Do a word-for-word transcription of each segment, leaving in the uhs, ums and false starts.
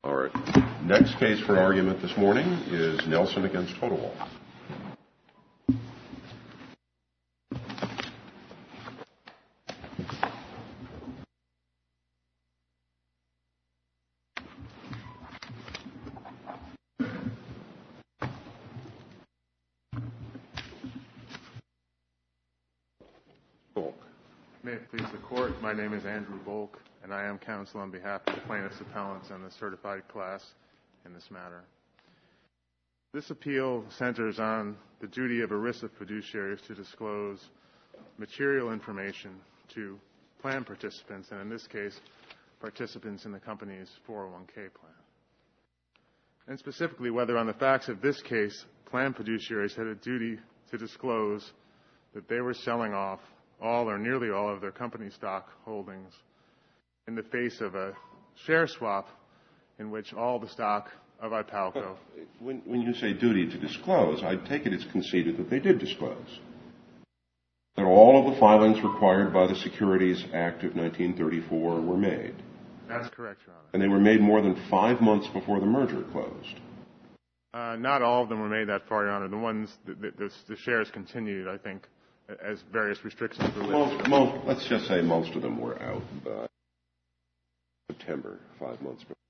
Our next case for argument this morning is Nelson against Totowall. May it please the Court, my name is Andrew Volk, and I am counsel on behalf of the plaintiffs' appellants and the certified class in this matter. This appeal centers on the duty of ERISA fiduciaries to disclose material information to plan participants, and in this case, participants in the company's four oh one k plan. And specifically, whether on the facts of this case, plan fiduciaries had a duty to disclose that they were selling off all or nearly all of their company stock holdings in the face of a share swap in which all the stock of IPALCO. When, when you say duty to disclose, I take it it's conceded that they did disclose. That all of the filings required by the Securities Act of nineteen thirty-four were made. That's correct, Your Honor. And they were made more than five months before the merger closed. Uh, not all of them were made that far, Your Honor. The ones, the, the, the shares continued, I think, as various restrictions were lifted. Most, most, let's just say most of them were out by September, five months before.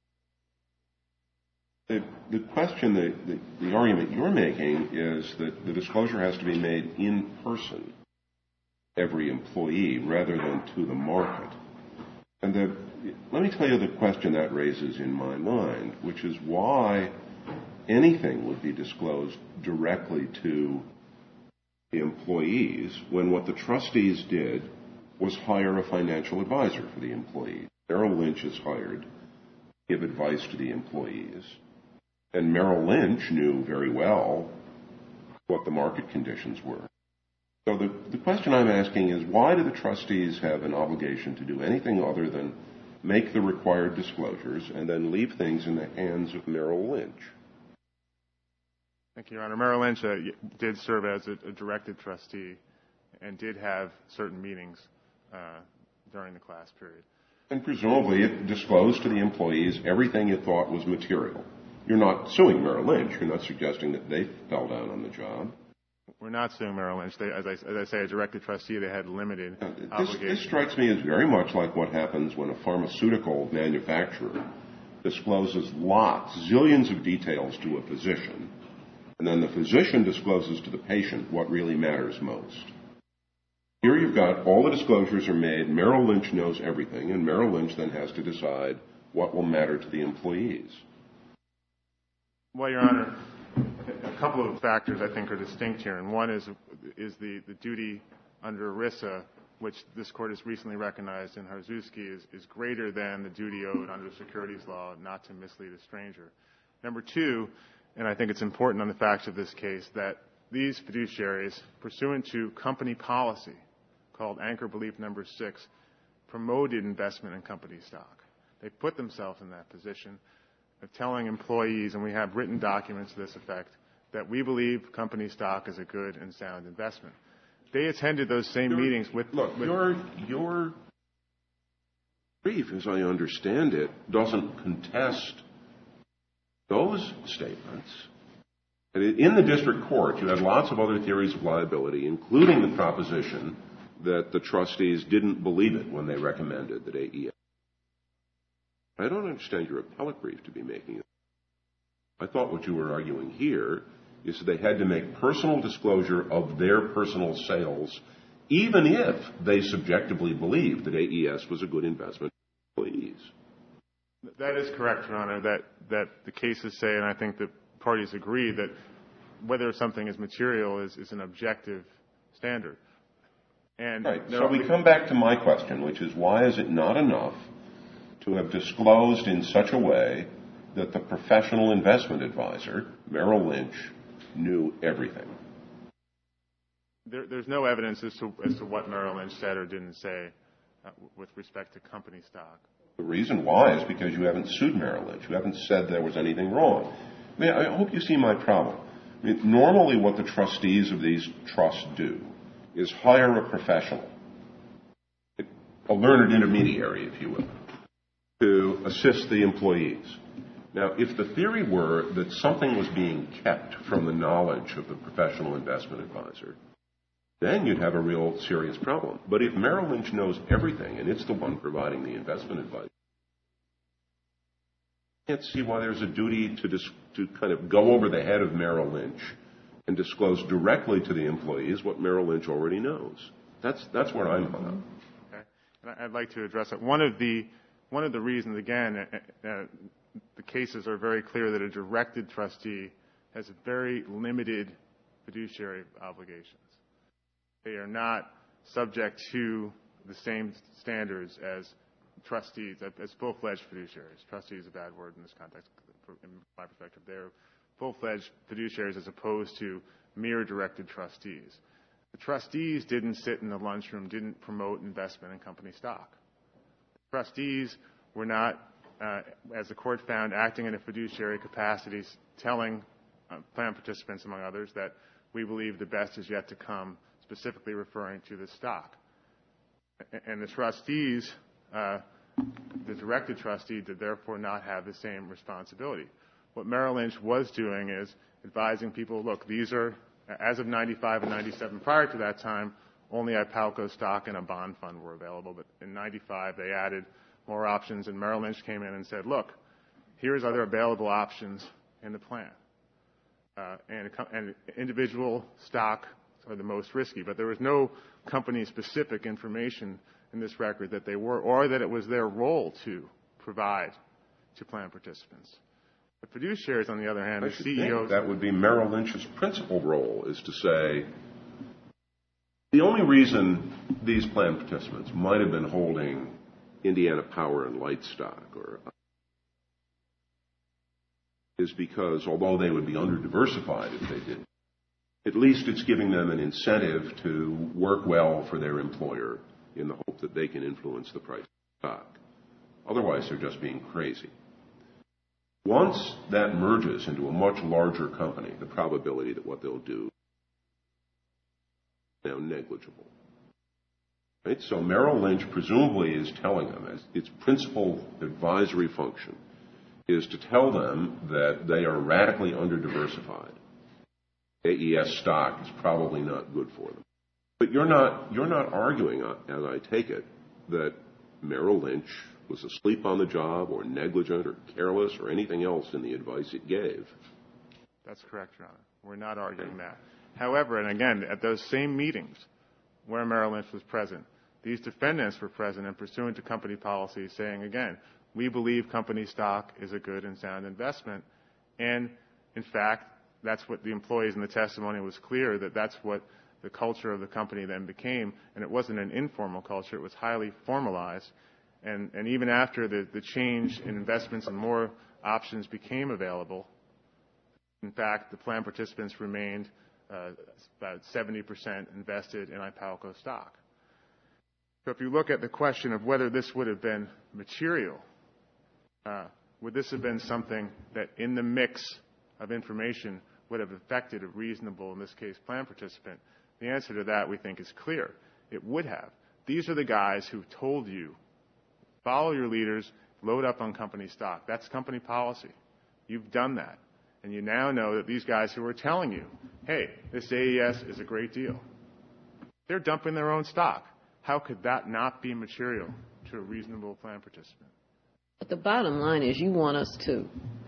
The, the question, the, the, the argument you're making is that the disclosure has to be made in person, every employee, rather than to the market. And the, let me tell you the question that raises in my mind, which is why anything would be disclosed directly to the employees when what the trustees did was hire a financial advisor for the employees. Merrill Lynch is hired to give advice to the employees, and Merrill Lynch knew very well what the market conditions were. So the, the question I'm asking is, why do the trustees have an obligation to do anything other than make the required disclosures and then leave things in the hands of Merrill Lynch? Thank you, Your Honor. Merrill Lynch uh, did serve as a, a directed trustee and did have certain meetings uh, during the class period. And presumably it disclosed to the employees everything it thought was material. You're not suing Merrill Lynch. You're not suggesting that they fell down on the job. We're not suing Merrill Lynch. They, as, I, as I say, a directed trustee, they had limited uh, this, obligations. This strikes me as very much like what happens when a pharmaceutical manufacturer discloses lots, zillions of details to a physician, and then the physician discloses to the patient what really matters most. Here you've got all the disclosures are made, Merrill Lynch knows everything, and Merrill Lynch then has to decide what will matter to the employees. Well, Your Honor, a couple of factors I think are distinct here, and one is is the, the duty under ERISA, which this Court has recently recognized in Harzuski, is, is greater than the duty owed under securities law not to mislead a stranger. Number two, and I think it's important on the facts of this case, that these fiduciaries, pursuant to company policy called Anchor Belief Number Six, promoted investment in company stock. They put themselves in that position of telling employees, and we have written documents to this effect, that we believe company stock is a good and sound investment. They attended those same your, meetings with... Look, with your, your brief, as I understand it, doesn't contest those statements. In the district court, you had lots of other theories of liability, including the proposition that the trustees didn't believe it when they recommended that A E S. I don't understand your appellate brief to be making it. I thought what you were arguing here is that they had to make personal disclosure of their personal sales, even if they subjectively believed that A E S was a good investment for employees. That is correct, Your Honor, that, that the cases say, and I think the parties agree, that whether something is material is, is an objective standard. And right. So we come back to my question, which is why is it not enough to have disclosed in such a way that the professional investment advisor, Merrill Lynch, knew everything? There, there's no evidence as to, as to what Merrill Lynch said or didn't say uh, with respect to company stock. The reason why is because you haven't sued Merrill Lynch. You haven't said there was anything wrong. I mean, I hope you see my problem. I mean, normally what the trustees of these trusts do is hire a professional, a learned intermediary, if you will, to assist the employees. Now, if the theory were that something was being kept from the knowledge of the professional investment advisor, then you'd have a real serious problem. But if Merrill Lynch knows everything, and it's the one providing the investment advice, I can't see why there's a duty to, dis- to kind of go over the head of Merrill Lynch and disclose directly to the employees what Merrill Lynch already knows. That's, that's where I'm hung up. Okay. And I'd like to address it. One of the, one of the reasons, again, uh, uh, the cases are very clear that a directed trustee has very limited fiduciary obligations. They are not subject to the same standards as trustees, as full-fledged fiduciaries. Trustee is a bad word in this context, in my perspective. They're full-fledged fiduciaries as opposed to mere directed trustees. The trustees didn't sit in the lunchroom, didn't promote investment in company stock. Trustees were not, uh, as the court found, acting in a fiduciary capacity, telling uh, plan participants, among others, that we believe the best is yet to come, specifically referring to the stock. And the trustees, uh, the directed trustee, did therefore not have the same responsibility. What Merrill Lynch was doing is advising people, look, these are, as of ninety-five and ninety-seven, prior to that time, only IPALCO stock and a bond fund were available. But in ninety-five, they added more options, and Merrill Lynch came in and said, look, here's other available options in the plan. Uh, and, and individual stock are the most risky, but there was no company-specific information in this record that they were, or that it was their role to provide to plan participants. The fiduciaries, on the other hand, I the should C E Os... think that would be Merrill Lynch's principal role, is to say, the only reason these plan participants might have been holding Indiana Power and Light stock or is because, although they would be under-diversified if they did, at least it's giving them an incentive to work well for their employer in the hope that they can influence the price of stock. Otherwise, they're just being crazy. Once that merges into a much larger company, the probability that what they'll do is now negligible. Right? So Merrill Lynch presumably is telling them, as its principal advisory function, is to tell them that they are radically under-diversified. A E S stock is probably not good for them. But you're not, you're not arguing, as I take it, that Merrill Lynch was asleep on the job or negligent or careless or anything else in the advice it gave. That's correct, Your Honor. We're not arguing that. However, and again, at those same meetings where Merrill Lynch was present, these defendants were present and pursuant to company policy saying, again, we believe company stock is a good and sound investment. And, in fact, that's what the employees in the testimony was clear, that that's what the culture of the company then became. And it wasn't an informal culture. It was highly formalized. And, and even after the, the change in investments and more options became available, in fact, the plan participants remained uh, about seventy percent invested in IPALCO stock. So if you look at the question of whether this would have been material, uh, would this have been something that in the mix of information would have affected a reasonable, in this case, plan participant, the answer to that we think is clear. It would have. These are the guys who told you, follow your leaders, load up on company stock. That's company policy. You've done that. And you now know that these guys who are telling you, hey, this A E S is a great deal, they're dumping their own stock. How could that not be material to a reasonable plan participant? But the bottom line is you want us to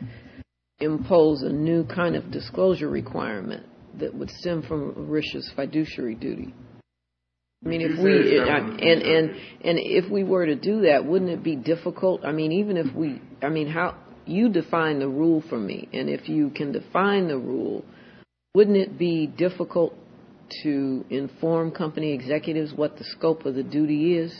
impose a new kind of disclosure requirement that would stem from ERISA's fiduciary duty. I mean, if we and and and if we were to do that, wouldn't it be difficult? I mean, even if we, I mean, how you define the rule for me, and if you can define the rule, wouldn't it be difficult to inform company executives what the scope of the duty is?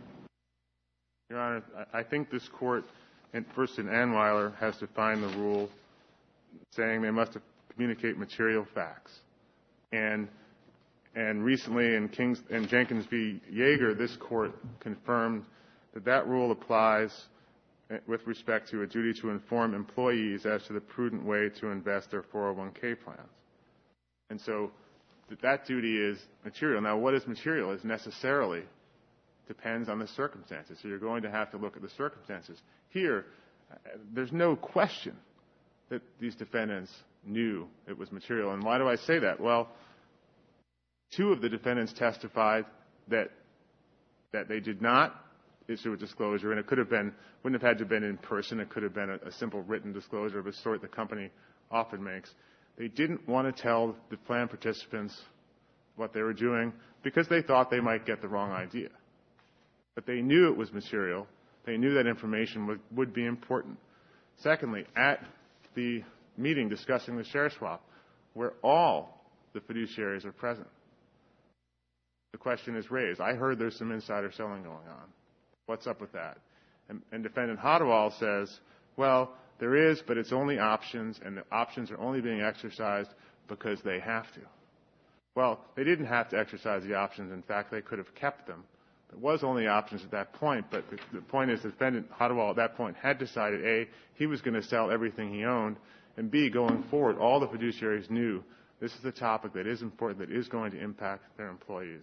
Your Honor, I think this court, first in Anweiler, has defined the rule saying they must communicate material facts. And and recently in Kings in Jenkins v. Yeager, this court confirmed that that rule applies with respect to a duty to inform employees as to the prudent way to invest their four oh one k plans. And so that, that duty is material. Now, what is material is necessarily depends on the circumstances. So you're going to have to look at the circumstances. Here, there's no question that these defendants knew it was material. And why do I say that? Well, two of the defendants testified that that they did not issue a disclosure, and it could have been, wouldn't have had to have been in person. It could have been a, a simple written disclosure of a sort the company often makes. They didn't want to tell the plan participants what they were doing because they thought they might get the wrong idea. But they knew it was material. They knew that information would, would be important. Secondly, at the meeting discussing the share swap, where all the fiduciaries are present, the question is raised. I heard there's some insider selling going on. What's up with that? And, and Defendant Hadawal says, well, there is, but it's only options, and the options are only being exercised because they have to. Well, they didn't have to exercise the options. In fact, they could have kept them. There was only options at that point, but the, the point is Defendant Hadawal at that point had decided, A, he was going to sell everything he owned, and B, going forward, all the fiduciaries knew this is a topic that is important, that is going to impact their employees.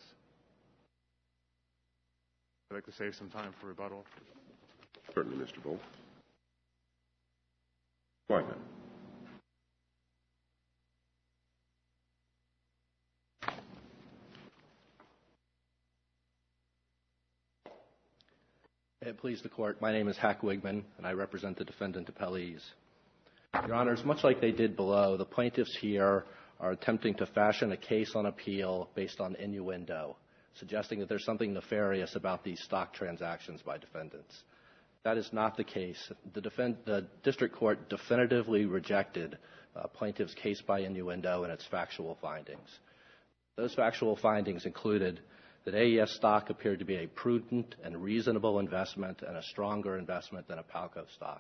I'd like to save some time for rebuttal. Certainly, Mister Bull. Go ahead. Please the court. My name is Hack Wigman, and I represent the defendant appellees. Your Honors, much like they did below, the plaintiffs here are attempting to fashion a case on appeal based on innuendo, suggesting that there's something nefarious about these stock transactions by defendants. That is not the case. The, defend, the district court definitively rejected uh, plaintiff's case by innuendo and its factual findings. Those factual findings included that A E S stock appeared to be a prudent and reasonable investment and a stronger investment than a Palco stock.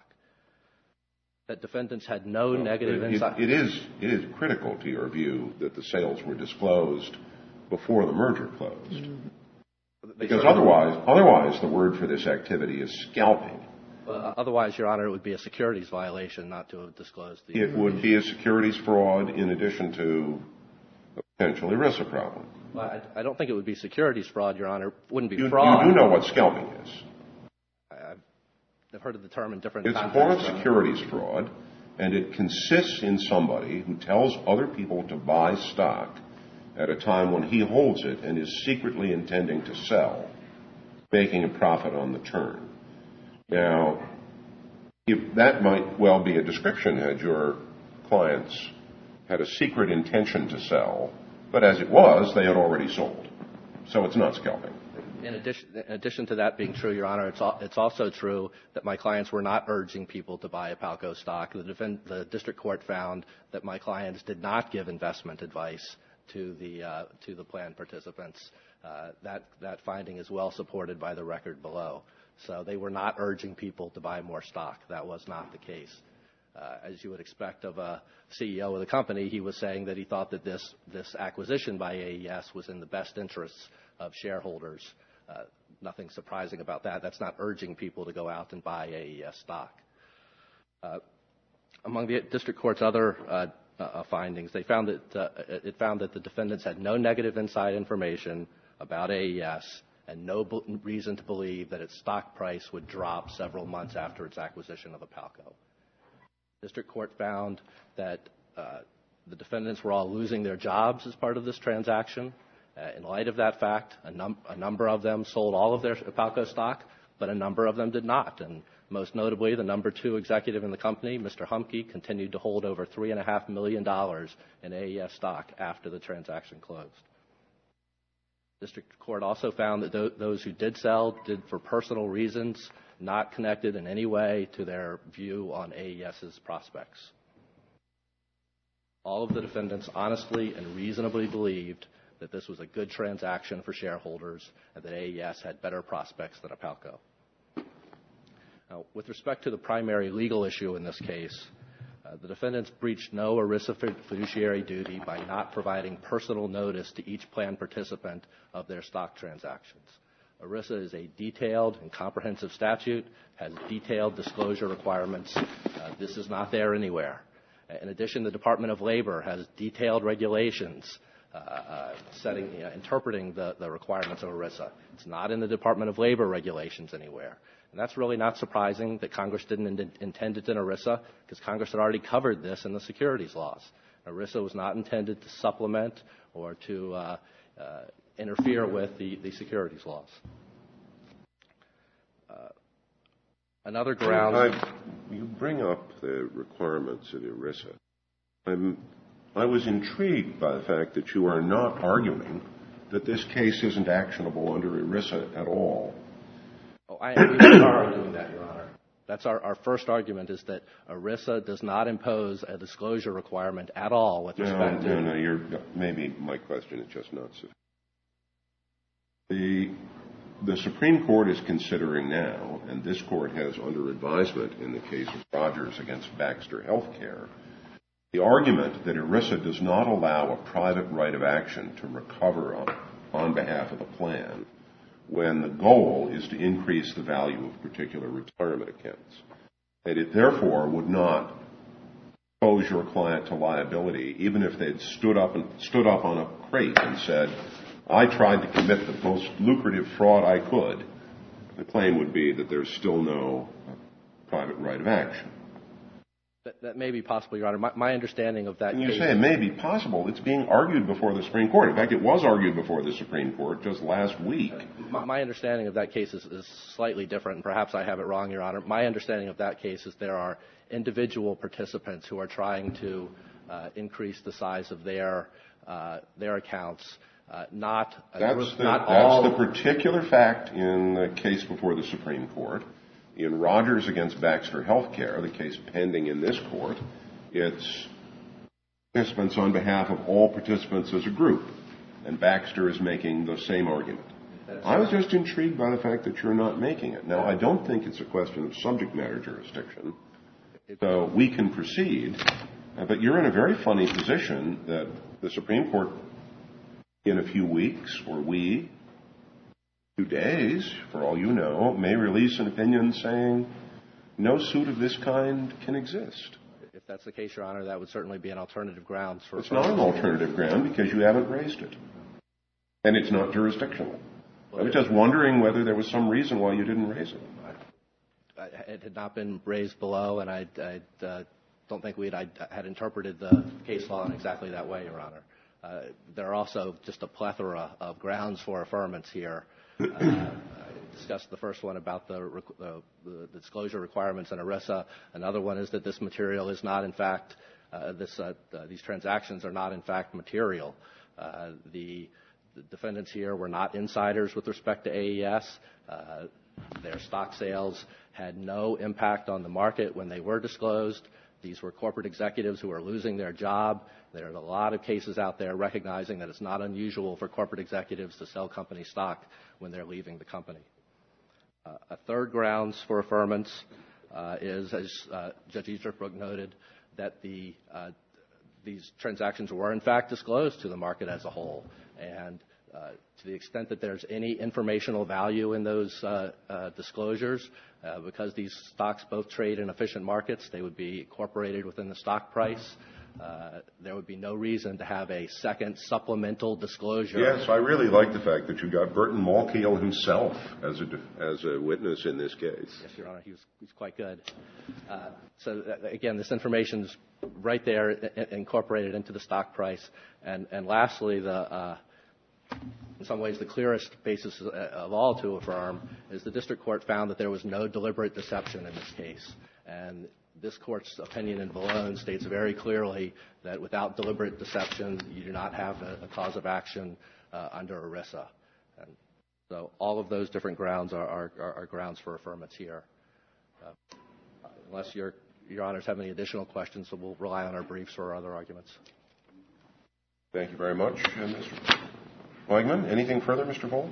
That defendants had no well, negative it, insight. It is, it is critical to your view that the sales were disclosed before the merger closed. Mm-hmm. Because otherwise, otherwise the word for this activity is scalping. Well, otherwise, Your Honor, it would be a securities violation not to have disclosed the It would be a securities fraud in addition to a potential ERISA problem. Well, I, I don't think it would be securities fraud, Your Honor. It wouldn't be you, fraud. You do know what scalping is. I've, I've heard of the term in different It's contexts. a form of securities fraud, and it consists in somebody who tells other people to buy stock at a time when he holds it and is secretly intending to sell, making a profit on the turn. Now, if that might well be a description had your clients had a secret intention to sell, but as it was, they had already sold. So it's not scalping. In addition, in addition to that being true, Your Honor, it's, al- it's also true that my clients were not urging people to buy a Palco stock. The, defend- the district court found that my clients did not give investment advice to the uh, to the plan participants. Uh, that that finding is well supported by the record below. So they were not urging people to buy more stock. That was not the case. Uh, as you would expect of a C E O of the company, he was saying that he thought that this this acquisition by A E S was in the best interests of shareholders. Uh, nothing surprising about that. That's not urging people to go out and buy A E S stock. Uh, among the district court's other uh, Uh, findings, they found that uh, it found that the defendants had no negative inside information about A E S and no b- reason to believe that its stock price would drop several months after its acquisition of a Palco. District court found that uh, the defendants were all losing their jobs as part of this transaction. Uh, in light of that fact, a, num- a number of them sold all of their Palco stock, but a number of them did not. And most notably, the number two executive in the company, Mister Humke, continued to hold over three and a half million dollars in A E S stock after the transaction closed. District Court also found that th- those who did sell did for personal reasons, not connected in any way to their view on AES's prospects. All of the defendants honestly and reasonably believed that this was a good transaction for shareholders and that A E S had better prospects than a Palco. Now, with respect to the primary legal issue in this case, uh, the defendants breached no ERISA fiduciary duty by not providing personal notice to each plan participant of their stock transactions. ERISA is a detailed and comprehensive statute, has detailed disclosure requirements. Uh, this is not there anywhere. In addition, the Department of Labor has detailed regulations uh, uh, setting, you know, interpreting the, the requirements of ERISA. It's not in the Department of Labor regulations anywhere. And that's really not surprising that Congress didn't in- intend it in ERISA, because Congress had already covered this in the securities laws. ERISA was not intended to supplement or to uh, uh, interfere with the, the securities laws. Uh, another ground... I, you bring up the requirements of ERISA. I'm, I was intrigued by the fact that you are not arguing that this case isn't actionable under ERISA at all. Oh, I, we are arguing that, Your Honor. That's our, our first argument, is that ERISA does not impose a disclosure requirement at all with respect no, to... No, no, you're, maybe my question is just not sufficient. The, the Supreme Court is considering now, and this Court has under advisement in the case of Rogers against Baxter Healthcare, the argument that ERISA does not allow a private right of action to recover on, on behalf of the plan when the goal is to increase the value of particular retirement accounts. And it therefore would not expose your client to liability even if they'd stood up and stood up on a crate and said, I tried to commit the most lucrative fraud I could. The claim would be that there's still no private right of action. That, that may be possible, Your Honor. My, my understanding of that And you case... say it may be possible. It's being argued before the Supreme Court. In fact, it was argued before the Supreme Court just last week. My, my understanding of that case is, is slightly different, and perhaps I have it wrong, Your Honor. My understanding of that case is there are individual participants who are trying to uh, increase the size of their uh, their accounts, uh, not, That's, the, not that's all... the particular fact in the case before the Supreme Court. In Rogers against Baxter Healthcare, the case pending in this court, it's participants on behalf of all participants as a group. And Baxter is making the same argument. I was just intrigued by the fact that you're not making it. Now, I don't think it's a question of subject matter jurisdiction. So we can proceed. But you're in a very funny position that the Supreme Court, in a few weeks, or we, few days, for all you know, may release an opinion saying no suit of this kind can exist. If that's the case, Your Honor, that would certainly be an alternative grounds for... It's not an alternative ground because you haven't raised it. And it's not jurisdictional. I was just wondering whether there was some reason why you didn't raise it. It had not been raised below, and I, I uh, don't think we had, I had interpreted the case law in exactly that way, Your Honor. Uh, there are also just a plethora of grounds for affirmance here. Uh, I discussed the first one about the, uh, the disclosure requirements in ERISA. Another one is that this material is not, in fact, uh, this, uh, uh, these transactions are not, in fact, material. Uh, the, the defendants here were not insiders with respect to A E S. Uh, their stock sales had no impact on the market when they were disclosed. These were corporate executives who are losing their job. There are a lot of cases out there recognizing that it's not unusual for corporate executives to sell company stock when they're leaving the company. Uh, a third grounds for affirmance uh, is, as uh, Judge Easterbrook noted, that the, uh, these transactions were in fact disclosed to the market as a whole. And uh, to the extent that there's any informational value in those uh, uh, disclosures, uh, because these stocks both trade in efficient markets, they would be incorporated within the stock price. Uh, there would be no reason to have a second supplemental disclosure. Yes, I really like the fact that you got Burton Malkiel himself as a, as a witness in this case. Yes, Your Honor, he was, he was quite good. Uh, so, uh, again, this information is right there I- incorporated into the stock price. And, and lastly, the, uh, in some ways the clearest basis of all to affirm is the district court found that there was no deliberate deception in this case. And this court's opinion in Vallone states very clearly that without deliberate deception, you do not have a, a cause of action uh, under ERISA. And so all of those different grounds are, are, are grounds for affirmance here. Uh, unless your, your honors have any additional questions, so we'll rely on our briefs or other arguments. Thank you very much, uh, Mister Weigman. Anything further, Mister Vold?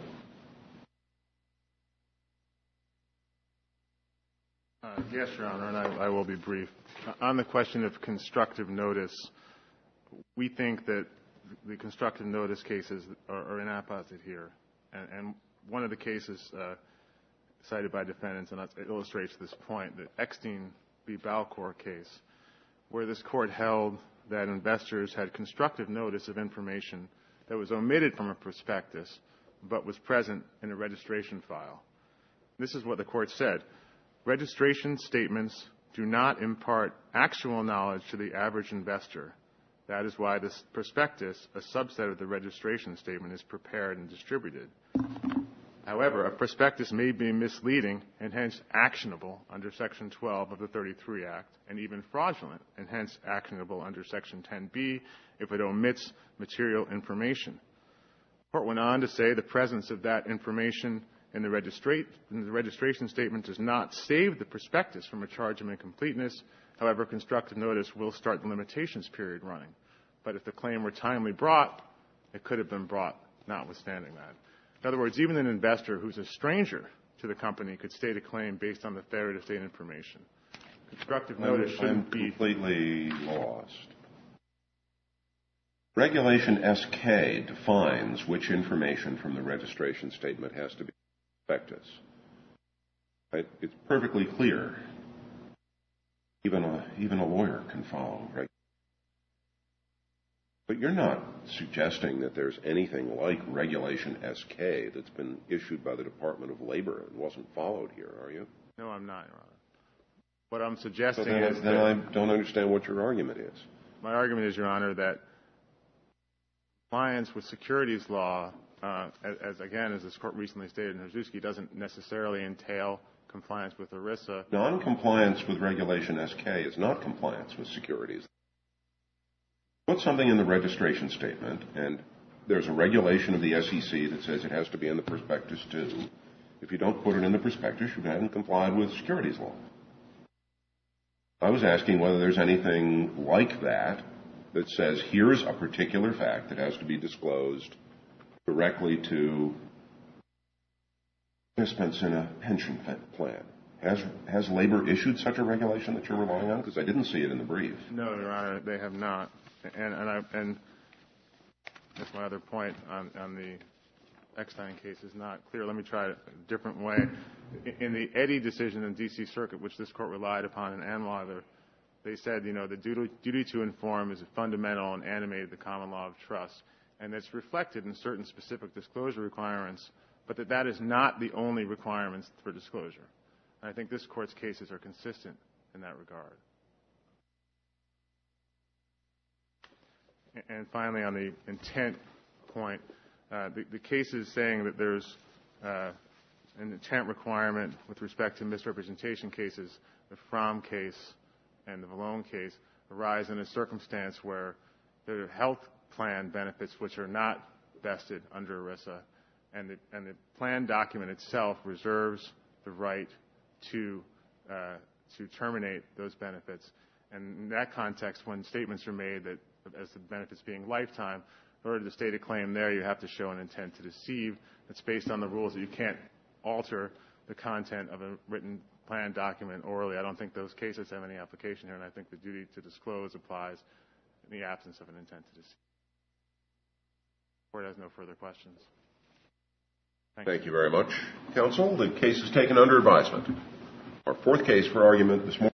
Uh, yes, Your Honor, and I, I will be brief. Uh, on the question of constructive notice, we think that the constructive notice cases are, are inapposite here. And, and one of the cases uh, cited by defendants, and it illustrates this point, the Eckstein v. Balcor case, where this court held that investors had constructive notice of information that was omitted from a prospectus but was present in a registration file. This is what the court said. Registration statements do not impart actual knowledge to the average investor. That is why this prospectus, a subset of the registration statement, is prepared and distributed. However, a prospectus may be misleading and hence actionable under Section twelve of the thirty-three Act, and even fraudulent and hence actionable under Section ten B if it omits material information. The court went on to say the presence of that information in the, registra- in the registration statement does not save the prospectus from a charge of incompleteness. However, constructive notice will start the limitations period running. But if the claim were timely brought, it could have been brought notwithstanding that. In other words, even an investor who's a stranger to the company could state a claim based on the failure to state information. Constructive notice I'm, shouldn't I'm be... completely lost. Regulation S K defines which information from the registration statement has to be prospectus. Right? It's perfectly clear. Even a, even a lawyer can follow, right? But you're not suggesting that there's anything like Regulation S K that's been issued by the Department of Labor and wasn't followed here, are you? No, I'm not, Your Honor. What I'm suggesting so then, is then that... I don't understand what your argument is. My argument is, Your Honor, that compliance with securities law, uh, as, as again, as this court recently stated in Hrzewski, doesn't necessarily entail compliance with ERISA. Non-compliance with Regulation S K is not compliance with securities. Put something in the registration statement, and there's a regulation of the S E C that says it has to be in the prospectus too. If you don't put it in the prospectus, you haven't complied with securities law. I was asking whether there's anything like that that says here's a particular fact that has to be disclosed directly to participants in a pension plan. Has, has Labor issued such a regulation that you're relying on? Because I didn't see it in the brief. No, Your Honor, they have not. And, and, I, and that's my other point on, on the Eckstein case is not clear. Let me try it a different way. In the Eddy decision in D C Circuit, which this court relied upon in Anweiler, they said, you know, the duty, duty to inform is fundamental and animated the common law of trust. And it's reflected in certain specific disclosure requirements, but that that is not the only requirements for disclosure. And I think this court's cases are consistent in that regard. And finally, on the intent point, uh, the, the cases saying that there's uh, an intent requirement with respect to misrepresentation cases, the Fromm case and the Vallone case, arise in a circumstance where there are health plan benefits which are not vested under ERISA, and the, and the plan document itself reserves the right to uh, to terminate those benefits. And in that context, when statements are made that as the benefits being lifetime, in order to state a claim there, you have to show an intent to deceive. It's based on the rules that you can't alter the content of a written plan document orally. I don't think those cases have any application here, and I think the duty to disclose applies in the absence of an intent to deceive. The court has no further questions. Thank, Thank you very much, counsel. The case is taken under advisement. Our fourth case for argument this morning.